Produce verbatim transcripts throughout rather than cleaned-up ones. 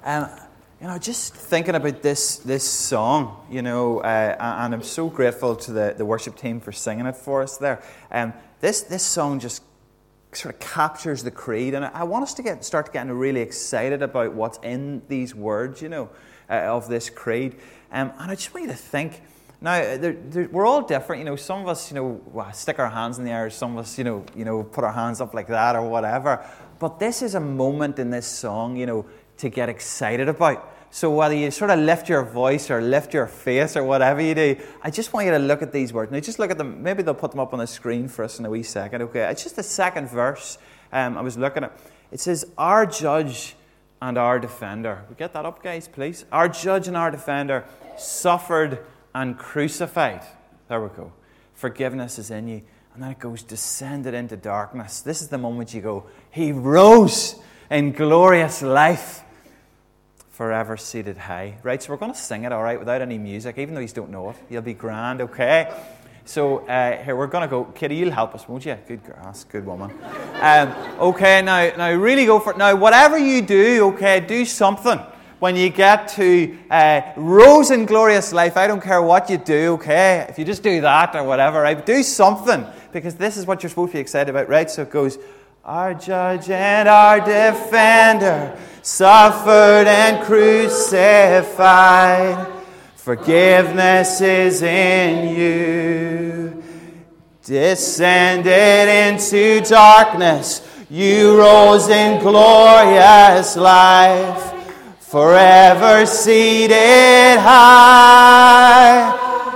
Um, you know, just thinking about this this song, you know, uh, and I'm so grateful to the, the worship team for singing it for us there. Um, this this song just sort of captures the creed, and I want us to get start getting really excited about what's in these words, you know, uh, of this creed. Um, and I just want you to think. Now, they're, they're, we're all different, you know. Some of us, you know, stick our hands in the air. Some of us, you know, you know, put our hands up like that or whatever. But this is a moment in this song, you know, to get excited about. So whether you sort of lift your voice or lift your face or whatever you do, I just want you to look at these words. Now, just look at them. Maybe they'll put them up on the screen for us in a wee second. Okay, it's just the second verse. Um, I was looking at. It says, "Our judge and our defender." We get that up, guys, please. Our judge and our defender suffered and crucified. There we go. Forgiveness is in you. And then it goes, descended into darkness. This is the moment you go, He rose in glorious life, forever seated high. Right, so we're going to sing it, all right, without any music, even though you don't know it. You'll be grand, okay? So uh, here, we're going to go. Kitty, you'll help us, won't you? Good girl, that's a good woman. Um, okay, now, now really go for it. Now, whatever you do, okay, do something. When you get to uh, rose in glorious life, I don't care what you do, okay? If you just do that or whatever, right? Do something, because this is what you're supposed to be excited about, right? So it goes, our judge and our defender suffered and crucified. Forgiveness is in you. Descended into darkness, you rose in glorious life. Forever seated high.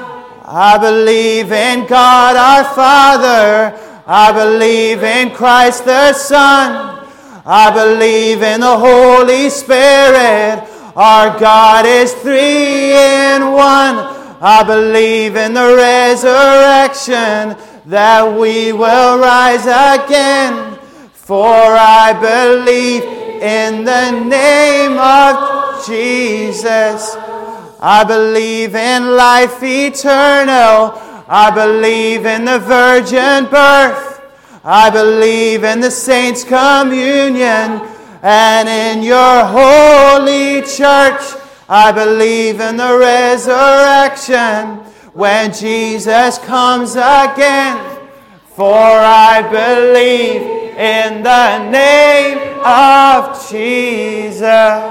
I believe in God our Father. I believe in Christ the Son. I believe in the Holy Spirit. Our God is three in one. I believe in the resurrection, that we will rise again. For I believe in the name of Jesus. I believe in life eternal. I believe in the virgin birth. I believe in the saints' communion. And in your holy church, I believe in the resurrection when Jesus comes again. For I believe in the name of Jesus.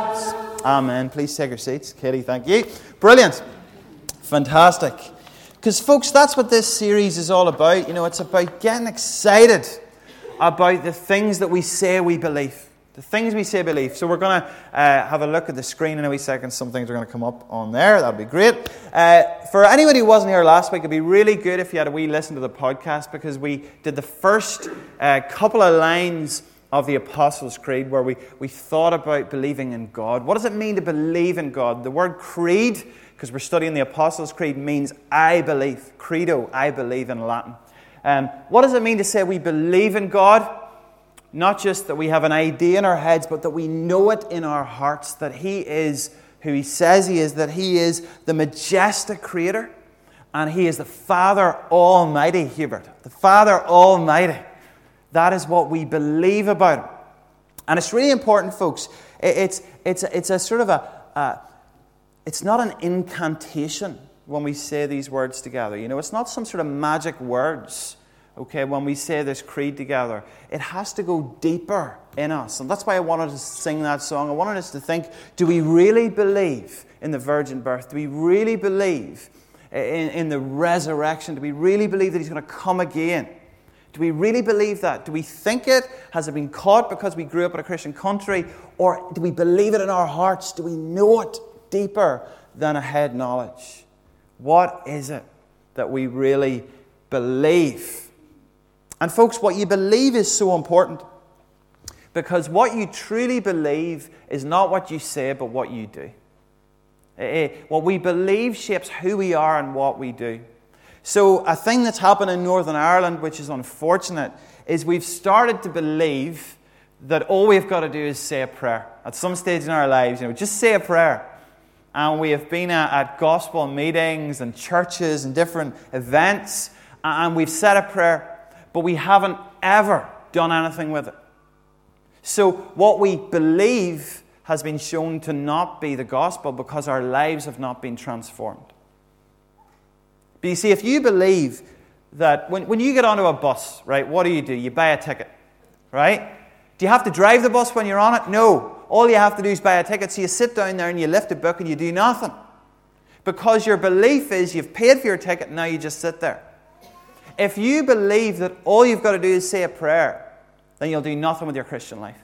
Amen. Please take your seats. Katie, thank you. Brilliant. Fantastic. Because, folks, that's what this series is all about. You know, it's about getting excited about the things that we say we believe. The things we say believe. So we're going to uh, have a look at the screen in a wee second. Some things are going to come up on there. That'll be great. Uh, for anybody who wasn't here last week, it'd be really good if you had a wee listen to the podcast, because we did the first uh, couple of lines of the Apostles' Creed where we, we thought about believing in God. What does it mean to believe in God? The word creed, because we're studying the Apostles' Creed, means I believe. Credo, I believe in Latin. Um, what does it mean to say we believe in God? Not just that we have an idea in our heads, but that we know it in our hearts, that He is who He says He is, that He is the majestic Creator, and He is the Father Almighty, Hubert. The Father Almighty. That is what we believe about Him. And it's really important, folks. It's, it's, it's a sort of a, a... It's not an incantation when we say these words together. You know, it's not some sort of magic words. Okay, when we say this creed together, it has to go deeper in us. And that's why I wanted to sing that song. I wanted us to think, do we really believe in the virgin birth? Do we really believe in, in the resurrection? Do we really believe that He's going to come again? Do we really believe that? Do we think it? Has it been caught because we grew up in a Christian country? Or do we believe it in our hearts? Do we know it deeper than a head knowledge? What is it that we really believe? And folks, what you believe is so important, because what you truly believe is not what you say, but what you do. What we believe shapes who we are and what we do. So a thing that's happened in Northern Ireland, which is unfortunate, is we've started to believe that all we've got to do is say a prayer. At some stage in our lives, you know, just say a prayer. And we have been at, at gospel meetings and churches and different events, and we've said a prayer, but we haven't ever done anything with it. So what we believe has been shown to not be the gospel because our lives have not been transformed. But you see, if you believe that when, when you get onto a bus, right, what do you do? You buy a ticket, right? Do you have to drive the bus when you're on it? No. All you have to do is buy a ticket. So you sit down there and you lift a book and you do nothing. Because your belief is you've paid for your ticket and now you just sit there. If you believe that all you've got to do is say a prayer, then you'll do nothing with your Christian life.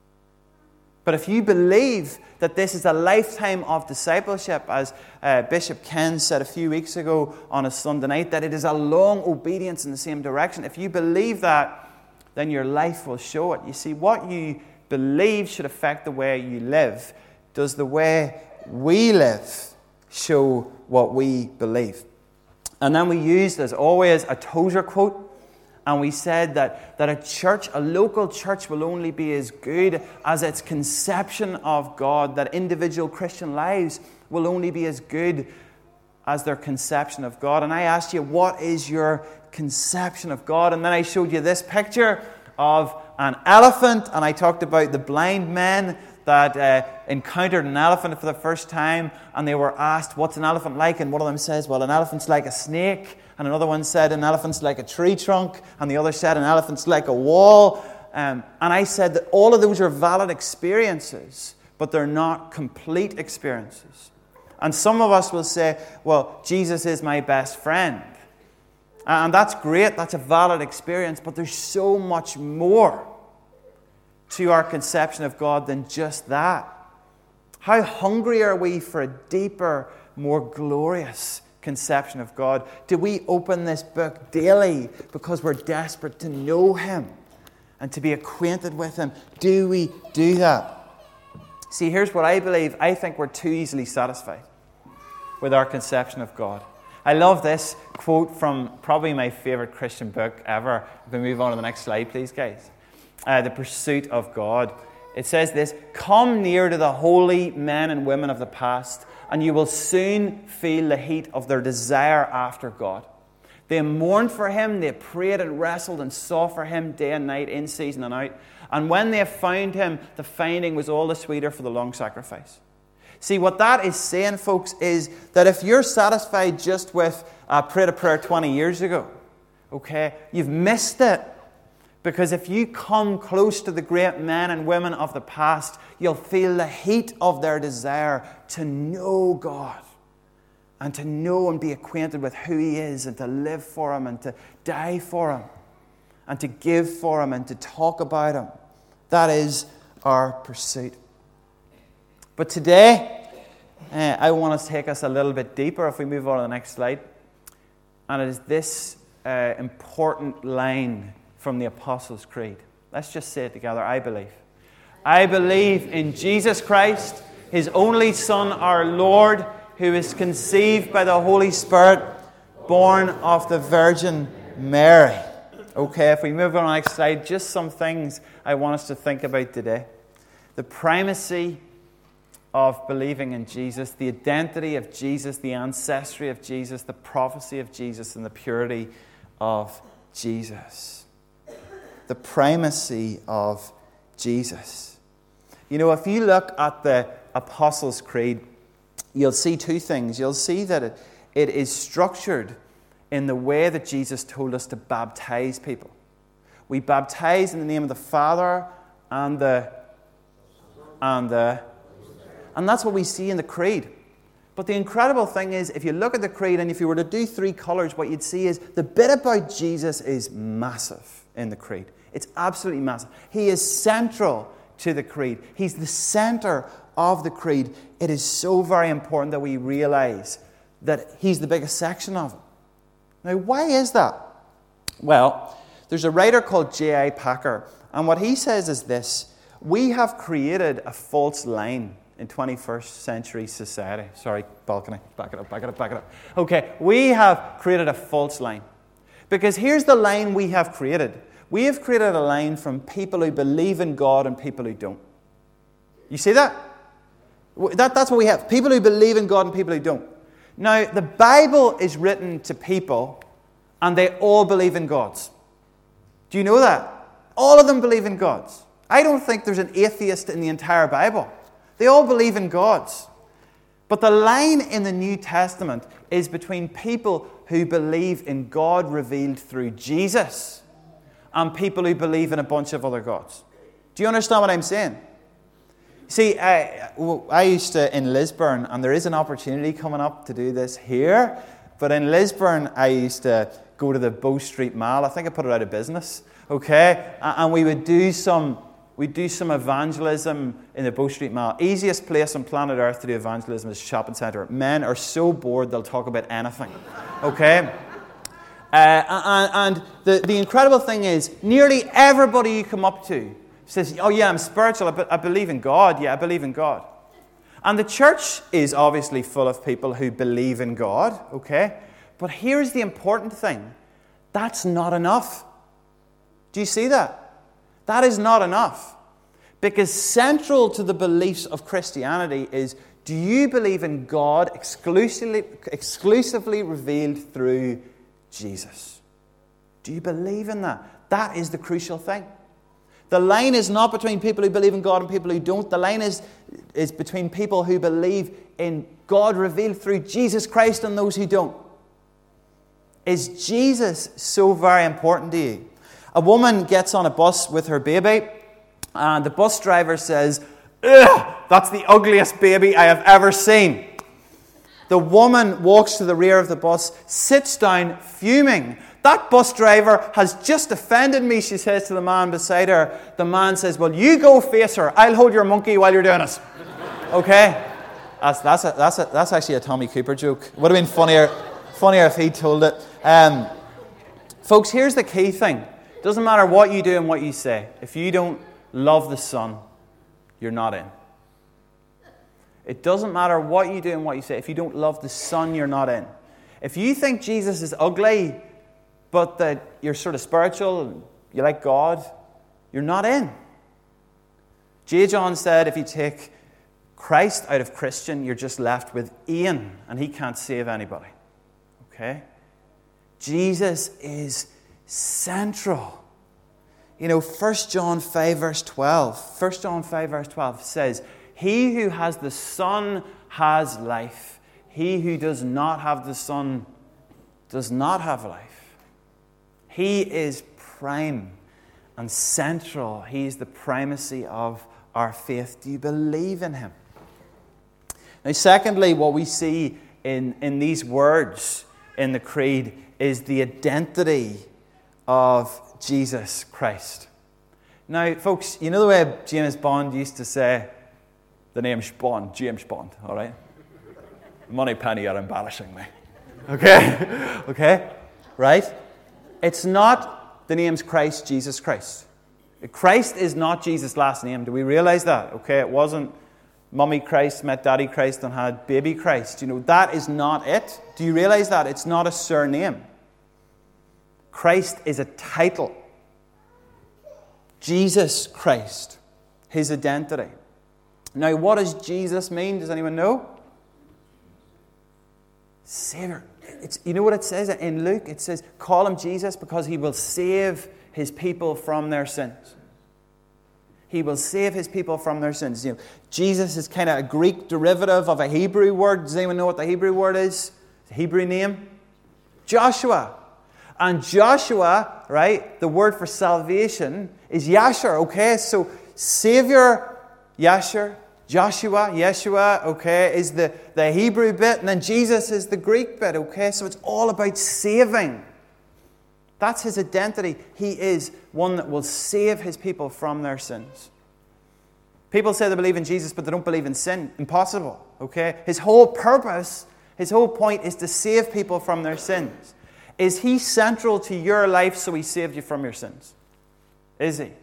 But if you believe that this is a lifetime of discipleship, as uh, Bishop Ken said a few weeks ago on a Sunday night, that it is a long obedience in the same direction, if you believe that, then your life will show it. You see, what you believe should affect the way you live. Does the way we live show what we believe? And then we used, as always, a Tozer quote. And we said that, that a church, a local church, will only be as good as its conception of God. That individual Christian lives will only be as good as their conception of God. And I asked you, what is your conception of God? And then I showed you this picture of an elephant. And I talked about the blind men that uh, encountered an elephant for the first time. And they were asked, what's an elephant like? And one of them says, well, an elephant's like a snake. And another one said, an elephant's like a tree trunk. And the other said, an elephant's like a wall. Um, and I said that all of those are valid experiences, but they're not complete experiences. And some of us will say, well, Jesus is my best friend. And that's great. That's a valid experience. But there's so much more to our conception of God than just that. How hungry are we for a deeper, more glorious conception of God? Do we open this book daily because we're desperate to know Him and to be acquainted with Him? Do we do that? See, here's what I believe. I think we're too easily satisfied with our conception of God. I love this quote from probably my favorite Christian book ever. If we move on to the next slide, please, guys. Uh, The Pursuit of God. It says this: come near to the holy men and women of the past, and you will soon feel the heat of their desire after God. They mourned for Him, they prayed and wrestled and sought for Him day and night, in season and out. And when they found Him, the finding was all the sweeter for the long sacrifice. See, what that is saying, folks, is that if you're satisfied just with uh, prayed a prayer twenty years ago, okay, you've missed it. Because if you come close to the great men and women of the past, you'll feel the heat of their desire to know God and to know and be acquainted with who He is and to live for Him and to die for Him and to give for Him and to talk about Him. That is our pursuit. But today, uh, I want to take us a little bit deeper if we move on to the next slide. And it is this uh, important line from the Apostles' Creed. Let's just say it together. I believe. I believe in Jesus Christ, His only Son, our Lord, who is conceived by the Holy Spirit, born of the Virgin Mary. Okay, if we move on to the next slide, just some things I want us to think about today. The primacy of believing in Jesus, the identity of Jesus, the ancestry of Jesus, the prophecy of Jesus, and the purity of Jesus. The primacy of Jesus. You know, if you look at the Apostles' Creed, you'll see two things. You'll see that it, it is structured in the way that Jesus told us to baptize people. We baptize in the name of the Father and the and the and that's what we see in the Creed. But the incredible thing is, if you look at the Creed and if you were to do three colors, what you'd see is the bit about Jesus is massive in the Creed. It's absolutely massive. He is central to the Creed. He's the center of the Creed. It is so very important that we realize that He's the biggest section of it. Now, why is that? Well, there's a writer called J I Packer, and what he says is this: we have created a false line in twenty-first century society. Sorry, balcony. Back it up, back it up, back it up. Okay, we have created a false line. Because here's the line we have created. We have created a line from people who believe in God and people who don't. You see that? that? That's what we have. People who believe in God and people who don't. Now, the Bible is written to people and they all believe in gods. Do you know that? All of them believe in gods. I don't think there's an atheist in the entire Bible. They all believe in God. But the line in the New Testament is between people who believe in God revealed through Jesus and people who believe in a bunch of other gods. Do you understand what I'm saying? See, I, I used to in Lisburn, and there is an opportunity coming up to do this here, but in Lisburn, I used to go to the Bow Street Mall. I think I put it out of business, okay? And we would do some, we'd do some evangelism in the Bow Street Mall. Easiest place on planet Earth to do evangelism is a shopping centre. Men are so bored they'll talk about anything, okay? Uh, and and the, the incredible thing is, nearly everybody you come up to says, oh yeah, I'm spiritual, I, be- I believe in God, yeah, I believe in God. And the church is obviously full of people who believe in God, okay? But here's the important thing. That's not enough. Do you see that? That is not enough. Because central to the beliefs of Christianity is, do you believe in God exclusively, exclusively revealed through Jesus? Do you believe in that? That is the crucial thing. The line is not between people who believe in God and people who don't. The line is, is between people who believe in God revealed through Jesus Christ and those who don't. Is Jesus so very important to you? A woman gets on a bus with her baby, and the bus driver says, ugh, that's the ugliest baby I have ever seen. The woman walks to the rear of the bus, sits down, fuming. That bus driver has just offended me, she says to the man beside her. The man says, well, you go face her. I'll hold your monkey while you're doing it. Okay? That's that's a, that's a, that's actually a Tommy Cooper joke. It would have been funnier, funnier if he told it. Um, folks, here's the key thing. It doesn't matter what you do and what you say. If you don't love the Son, you're not in. It doesn't matter what you do and what you say. If you don't love the Son, you're not in. If you think Jesus is ugly, but that you're sort of spiritual, and you like God, you're not in. J. John said, if you take Christ out of Christian, you're just left with Ian, and he can't save anybody. Okay? Jesus is central. You know, First John five verse twelve. First John five verse twelve says, he who has the Son has life. He who does not have the Son does not have life. He is prime and central. He is the primacy of our faith. Do you believe in him? Now, secondly, what we see in, in these words in the Creed is the identity of Jesus Christ. Now, folks, you know the way James Bond used to say, the name's Bond, James Bond, all right? Moneypenny are embellishing me. Okay? Okay? Right? It's not the name's Christ, Jesus Christ. Christ is not Jesus' last name. Do we realize that? Okay, it wasn't Mummy Christ met Daddy Christ and had Baby Christ. You know, that is not it. Do you realize that? It's not a surname. Christ is a title. Jesus Christ, his identity. Now, what does Jesus mean? Does anyone know? Savior. It's, you know what it says in Luke? It says, call him Jesus because he will save his people from their sins. He will save his people from their sins. You know, Jesus is kind of a Greek derivative of a Hebrew word. Does anyone know what the Hebrew word is? The Hebrew name? Joshua. And Joshua, right, the word for salvation is Yashar, okay? So, Savior, Yashar, Joshua, Yeshua, okay, is the, the Hebrew bit, and then Jesus is the Greek bit, okay? So it's all about saving. That's his identity. He is one that will save his people from their sins. People say they believe in Jesus, but they don't believe in sin. Impossible, okay? His whole purpose, his whole point is to save people from their sins. Is he central to your life so he saved you from your sins? Is he?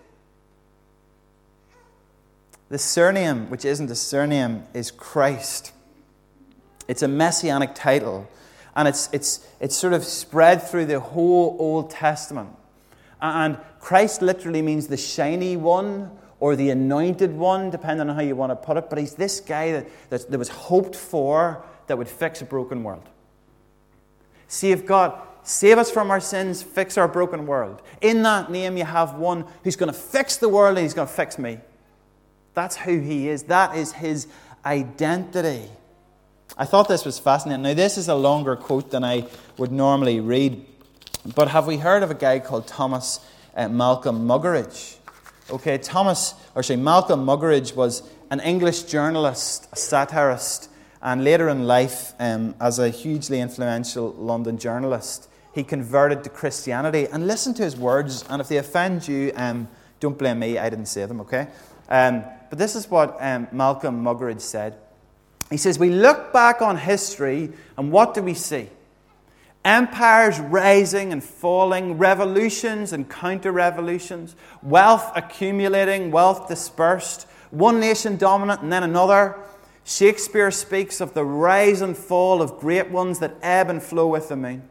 The surname, which isn't a surname, is Christ. It's a messianic title. And it's, it's, it's sort of spread through the whole Old Testament. And Christ literally means the shiny one or the anointed one, depending on how you want to put it. But he's this guy that, that, that was hoped for that would fix a broken world. Save God, save us from our sins, fix our broken world. In that name you have one who's going to fix the world and he's going to fix me. That's who he is. That is his identity. I thought this was fascinating. Now, this is a longer quote than I would normally read. But have we heard of a guy called Thomas uh, Malcolm Muggeridge? Okay, Thomas, or sorry, Malcolm Muggeridge was an English journalist, a satirist, and later in life, um, as a hugely influential London journalist, he converted to Christianity. And listen to his words, and if they offend you, um, don't blame me, I didn't say them, okay? Um, but this is what um, Malcolm Muggeridge said. He says, we look back on history, and what do we see? Empires rising and falling, revolutions and counter-revolutions, wealth accumulating, wealth dispersed, one nation dominant and then another. Shakespeare speaks of the rise and fall of great ones that ebb and flow with the moon.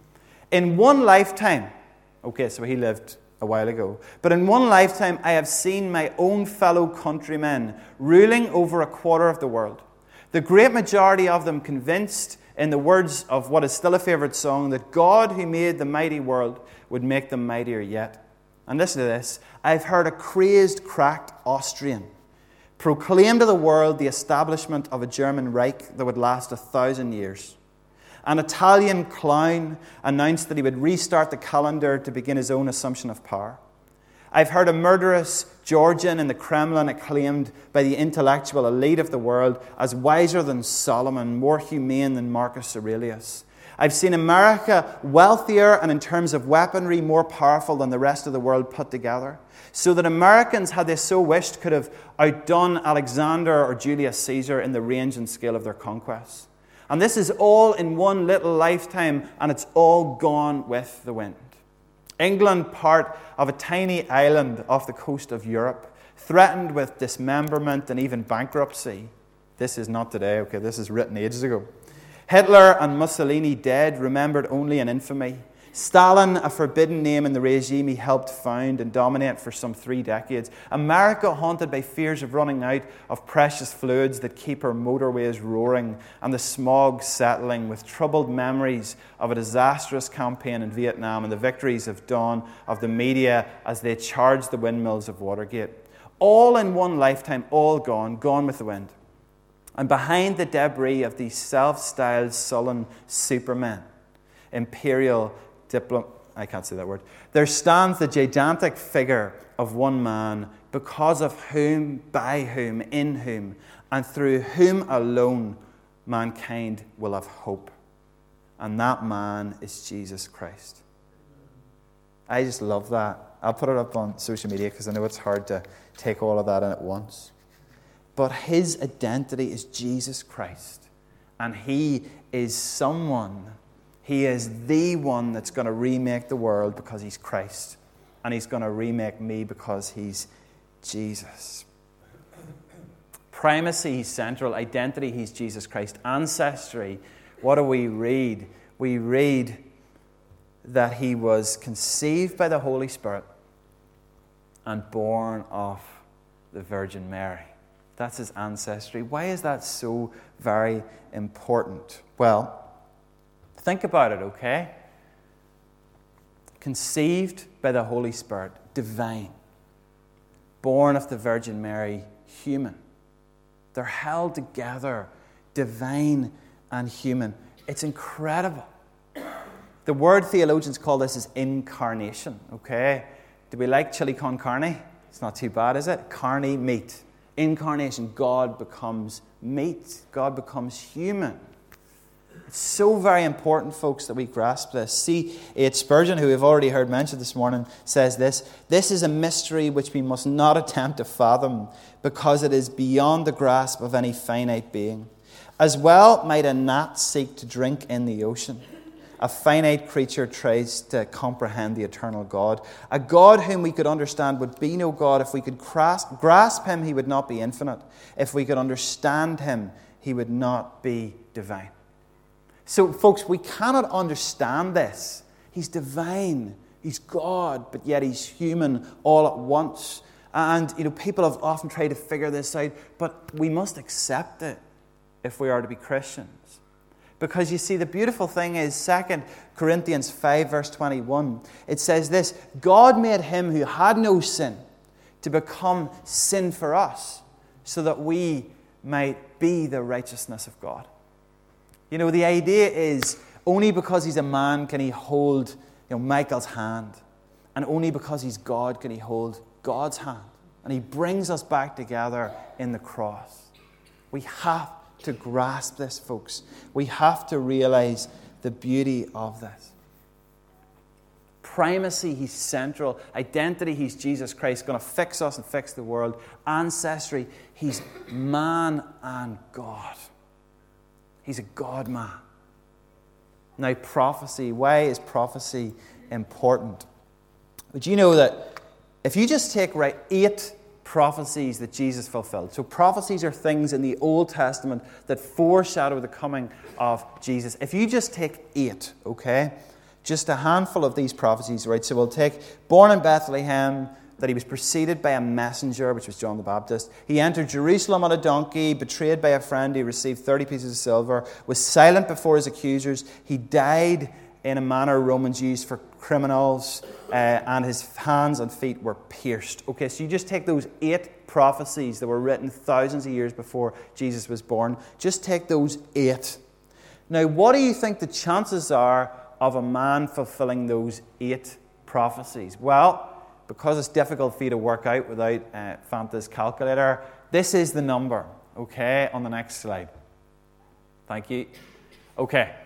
In one lifetime, okay, so he lived a while ago, but in one lifetime I have seen my own fellow countrymen ruling over a quarter of the world. The great majority of them convinced, in the words of what is still a favourite song, that God who made the mighty world would make them mightier yet. And listen to this. I've heard a crazed, cracked Austrian proclaim to the world the establishment of a German Reich that would last a thousand years. An Italian clown announced that he would restart the calendar to begin his own assumption of power. I've heard a murderous Georgian in the Kremlin acclaimed by the intellectual elite of the world as wiser than Solomon, more humane than Marcus Aurelius. I've seen America wealthier and in terms of weaponry more powerful than the rest of the world put together, so that Americans, had they so wished, could have outdone Alexander or Julius Caesar in the range and scale of their conquests. And this is all in one little lifetime, and it's all gone with the wind. England, part of a tiny island off the coast of Europe, threatened with dismemberment and even bankruptcy. This is not today, okay, this is written ages ago. Hitler and Mussolini dead, remembered only in infamy. Stalin, a forbidden name in the regime he helped found and dominate for some three decades. America haunted by fears of running out of precious fluids that keep her motorways roaring, and the smog settling, with troubled memories of a disastrous campaign in Vietnam and the victories of dawn of the media as they charged the windmills of Watergate. All in one lifetime, all gone, gone with the wind. And behind the debris of these self-styled sullen supermen, imperial Diplom- I can't say that word. There stands the gigantic figure of one man, because of whom, by whom, in whom, and through whom alone mankind will have hope. And that man is Jesus Christ. I just love that. I'll put it up on social media because I know it's hard to take all of that in at once. But his identity is Jesus Christ. And he is someone... He is the one that's going to remake the world because he's Christ. And he's going to remake me because he's Jesus. Primacy, he's central. Identity, he's Jesus Christ. Ancestry, what do we read? We read that he was conceived by the Holy Spirit and born of the Virgin Mary. That's his ancestry. Why is that so very important? Well, think about it, okay? Conceived by the Holy Spirit, divine. Born of the Virgin Mary, human. They're held together, divine and human. It's incredible. The word theologians call this is incarnation, okay? Do we like chili con carne? It's not too bad, is it? Carne, meat. Incarnation, God becomes meat. God becomes human. It's so very important, folks, that we grasp this. C H Spurgeon, who we've already heard mentioned this morning, says this: this is a mystery which we must not attempt to fathom, because it is beyond the grasp of any finite being. As well might a gnat seek to drink in the ocean. A finite creature tries to comprehend the eternal God. A God whom we could understand would be no God. If we could grasp, grasp him, he would not be infinite. If we could understand him, he would not be divine. So, folks, we cannot understand this. He's divine. He's God, but yet he's human all at once. And, you know, people have often tried to figure this out, but we must accept it if we are to be Christians. Because, you see, the beautiful thing is, Second Corinthians five, verse twenty-one, it says this: God made him who had no sin to become sin for us, so that we might be the righteousness of God. You know, the idea is only because he's a man can he hold, you know, Michael's hand. And only because he's God can he hold God's hand. And he brings us back together in the cross. We have to grasp this, folks. We have to realize the beauty of this. Primacy, he's central. Identity, he's Jesus Christ, going to fix us and fix the world. Ancestry, he's man and God. He's a God-man. Now, prophecy. Why is prophecy important? But you know that if you just take right eight prophecies that Jesus fulfilled. So prophecies are things in the Old Testament that foreshadow the coming of Jesus. If you just take eight, okay, just a handful of these prophecies, right? So we'll take born in Bethlehem, that he was preceded by a messenger, which was John the Baptist. He entered Jerusalem on a donkey, betrayed by a friend. He received thirty pieces of silver, was silent before his accusers. He died in a manner Romans used for criminals, uh, and his hands and feet were pierced. Okay, so you just take those eight prophecies that were written thousands of years before Jesus was born. Just take those eight. Now, what do you think the chances are of a man fulfilling those eight prophecies? Well, because it's difficult for you to work out without uh, Fanta's calculator, this is the number, okay, on the next slide. Thank you. Okay.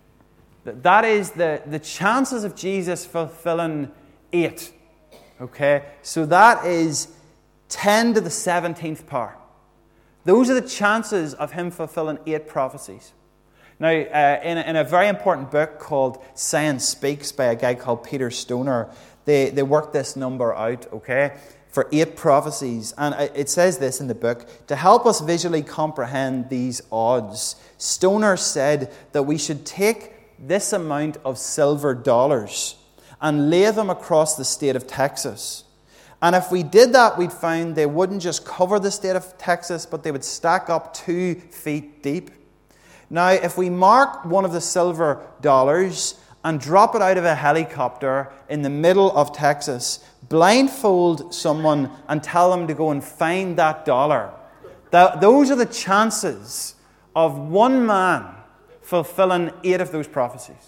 That is the, the chances of Jesus fulfilling eight. Okay? So that is ten to the seventeenth power. Those are the chances of him fulfilling eight prophecies. Now, uh, in, a, in a very important book called Science Speaks by a guy called Peter Stoner, they, they worked this number out, okay, for eight prophecies. And it says this in the book: to help us visually comprehend these odds, Stoner said that we should take this amount of silver dollars and lay them across the state of Texas. And if we did that, we'd find they wouldn't just cover the state of Texas, but they would stack up two feet deep. Now, if we mark one of the silver dollars and drop it out of a helicopter in the middle of Texas, blindfold someone and tell them to go and find that dollar, that, those are the chances of one man fulfilling eight of those prophecies.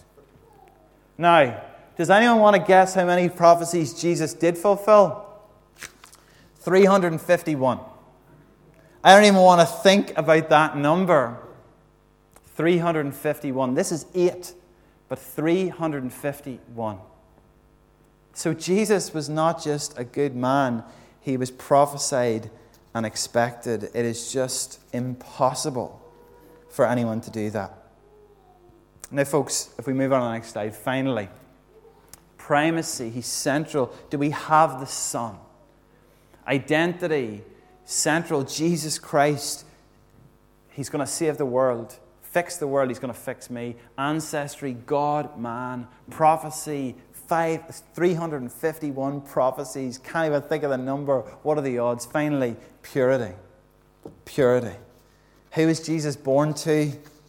Now, does anyone want to guess how many prophecies Jesus did fulfill? three hundred fifty-one. I don't even want to think about that number. three hundred fifty-one. This is eight, but three hundred fifty-one. So Jesus was not just a good man. He was prophesied and expected. It is just impossible for anyone to do that. Now, folks, if we move on to the next slide, finally, primacy, he's central. Do we have the Son? Identity, central, Jesus Christ. He's going to save the world, fix the world, he's going to fix me. Ancestry, God, man, prophecy, five, three hundred fifty-one prophecies. Can't even think of the number. What are the odds? Finally, purity. Purity. Who was Jesus born to?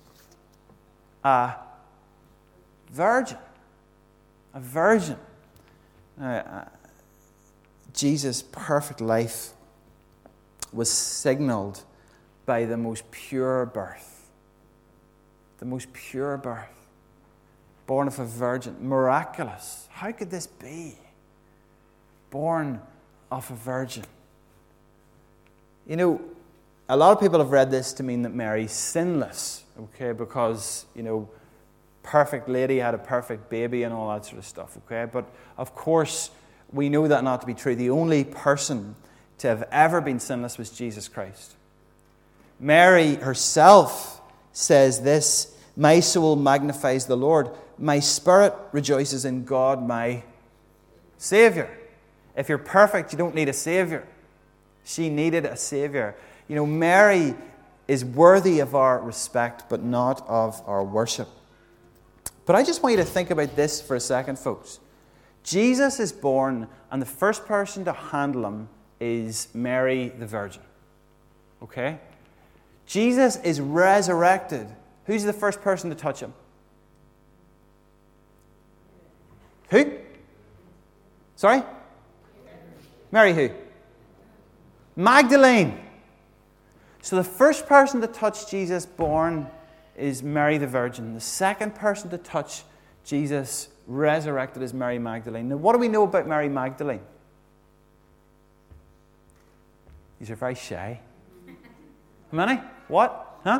A virgin. A virgin. Now, uh, Jesus' perfect life was signaled by the most pure birth. The most pure birth. Born of a virgin. Miraculous. How could this be? Born of a virgin. You know, a lot of people have read this to mean that Mary's sinless, okay, because, you know, perfect lady had a perfect baby and all that sort of stuff, okay? But, of course, we know that not to be true. The only person to have ever been sinless was Jesus Christ. Mary herself says this: my soul magnifies the Lord. My spirit rejoices in God, my Savior. If you're perfect, you don't need a Savior. She needed a Savior. You know, Mary is worthy of our respect, but not of our worship. But I just want you to think about this for a second, folks. Jesus is born, and the first person to handle him is Mary the Virgin. Okay? Jesus is resurrected. Who's the first person to touch him? Who? Sorry? Mary who? Magdalene. So the first person to touch Jesus born is Mary the Virgin. The second person to touch Jesus resurrected is Mary Magdalene. Now, what do we know about Mary Magdalene? These are very shy. How many? What? Huh?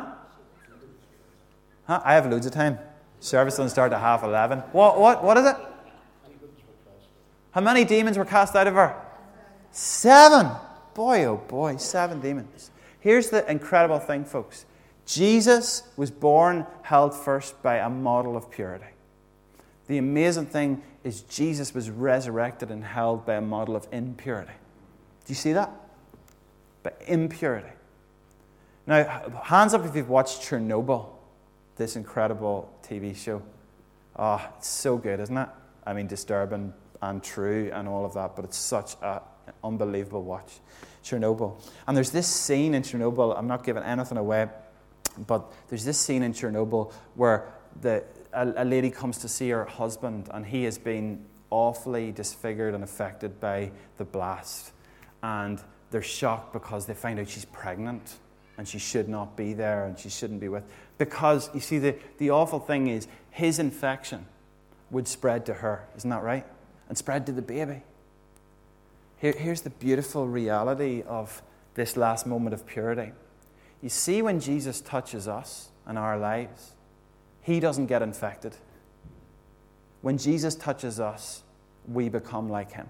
Huh? I have loads of time. Service doesn't start at half eleven. What? What? What is it? How many demons were cast out of her? Seven. Boy, oh boy, seven demons. Here's the incredible thing, folks. Jesus was born, held first by a model of purity. The amazing thing is Jesus was resurrected and held by a model of impurity. Do you see that? By impurity. Now, hands up if you've watched Chernobyl, this incredible T V show. Oh, it's so good, isn't it? I mean, disturbing and true and all of that, but it's such an unbelievable watch. Chernobyl. And there's this scene in Chernobyl, I'm not giving anything away, but there's this scene in Chernobyl where the a, a lady comes to see her husband, and he has been awfully disfigured and affected by the blast. And they're shocked because they find out she's pregnant and she should not be there and she shouldn't be with. Because, you see, the, the awful thing is his infection would spread to her, isn't that right? And spread to the baby. Here, here's the beautiful reality of this last moment of purity. You see, when Jesus touches us and our lives, he doesn't get infected. When Jesus touches us, we become like him.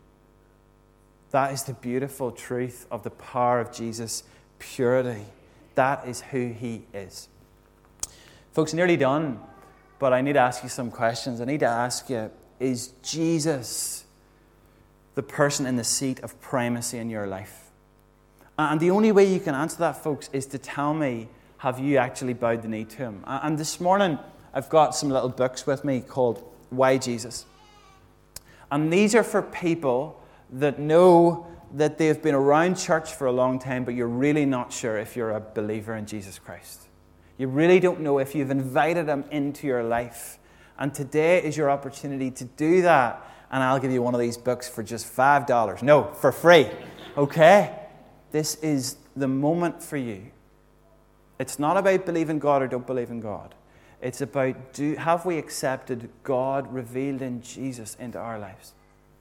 That is the beautiful truth of the power of Jesus' purity. That is who he is. Folks, nearly done, but I need to ask you some questions. I need to ask you, is Jesus the person in the seat of primacy in your life? And the only way you can answer that, folks, is to tell me, have you actually bowed the knee to him? And this morning, I've got some little books with me called Why Jesus? And these are for people that know that they've been around church for a long time, but you're really not sure if you're a believer in Jesus Christ. You really don't know if you've invited him into your life. And today is your opportunity to do that. And I'll give you one of these books for just five dollars. No, for free. Okay? This is the moment for you. It's not about believing God or don't believe in God. It's about, do have we accepted God revealed in Jesus into our lives?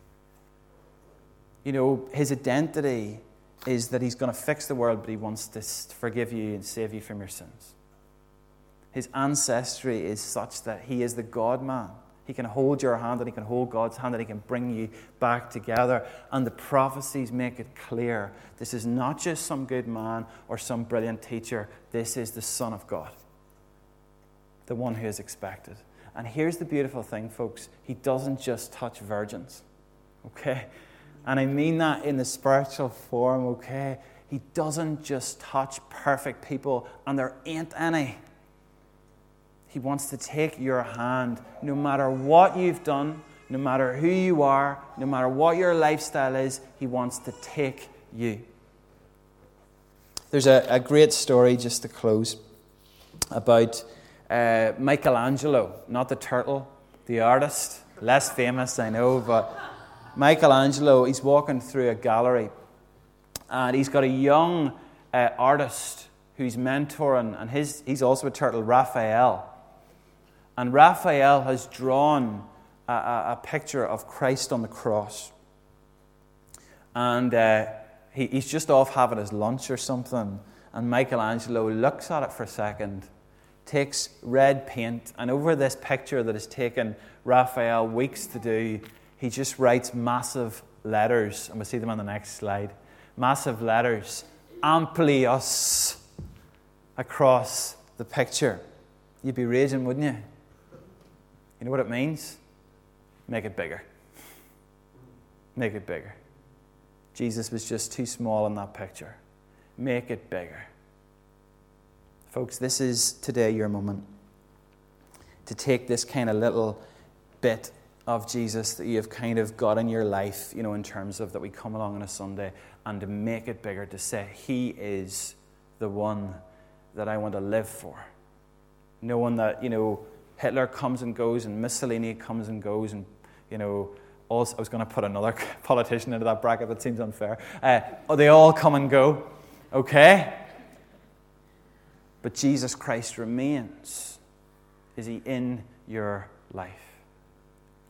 You know, his identity is that he's going to fix the world, but he wants to forgive you and save you from your sins. His ancestry is such that he is the God-man. He can hold your hand and he can hold God's hand and he can bring you back together. And the prophecies make it clear. This is not just some good man or some brilliant teacher. This is the Son of God. The one who is expected. And here's the beautiful thing, folks. He doesn't just touch virgins. Okay? And I mean that in the spiritual form, okay? He doesn't just touch perfect people, and there ain't any. He wants to take your hand, no matter what you've done, no matter who you are, no matter what your lifestyle is, he wants to take you. There's a, a great story, just to close, about uh, Michelangelo, not the turtle, the artist. Less famous, I know, but Michelangelo, he's walking through a gallery, and he's got a young uh, artist who's mentoring, and his, he's also a turtle, Raphael. And Raphael has drawn a, a, a picture of Christ on the cross. And uh, he, he's just off having his lunch or something, and Michelangelo looks at it for a second, takes red paint, and over this picture that has taken Raphael weeks to do, he just writes massive letters, and we'll see them on the next slide. Massive letters, Amplios, across the picture. You'd be raging, wouldn't you? You know what it means? Make it bigger. Make it bigger. Jesus was just too small in that picture. Make it bigger. Folks, this is today your moment to take this kind of little bit of Jesus that you've kind of got in your life, you know, in terms of that we come along on a Sunday, and to make it bigger, to say, he is the one that I want to live for. Knowing that, you know, Hitler comes and goes, and Mussolini comes and goes, and, you know, also, I was going to put another politician into that bracket, that seems unfair. Uh, oh, they all come and go, okay? but Jesus Christ remains. Is he in your life?